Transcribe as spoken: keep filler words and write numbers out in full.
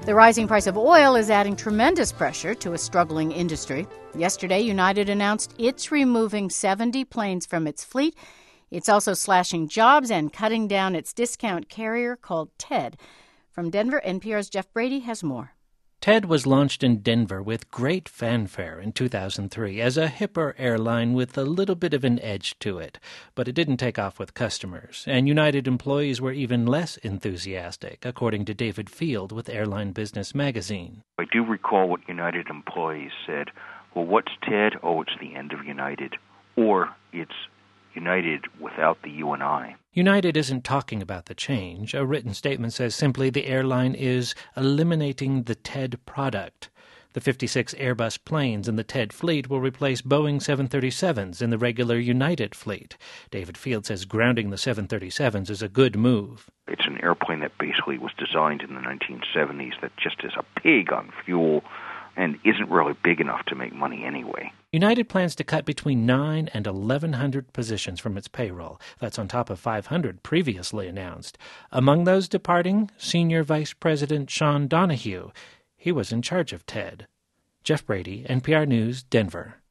The rising price of oil is adding tremendous pressure to a struggling industry. Yesterday, United announced it's removing seventy planes from its fleet. It's also slashing jobs and cutting down its discount carrier called TED. From Denver, N P R's Jeff Brady has more. TED was launched in Denver with great fanfare in two thousand three as a hipper airline with a little bit of an edge to it. But it didn't take off with customers, and United employees were even less enthusiastic, according to David Field with Airline Business Magazine. I do recall what United employees said. Well, what's TED? Oh, it's the end of United. Or it's United without the U and I. United isn't talking about the change. A written statement says simply the airline is eliminating the TED product. The fifty-six Airbus planes in the TED fleet will replace Boeing seven thirty-sevens in the regular United fleet. David Field says grounding the seven thirty-sevens is a good move. It's an airplane that basically was designed in the nineteen seventies that just is a pig on fuel and isn't really big enough to make money anyway. United plans to cut between nine and eleven hundred positions from its payroll. That's on top of five hundred previously announced. Among those departing, Senior Vice President Sean Donahue. He was in charge of TED. Jeff Brady, N P R News, Denver.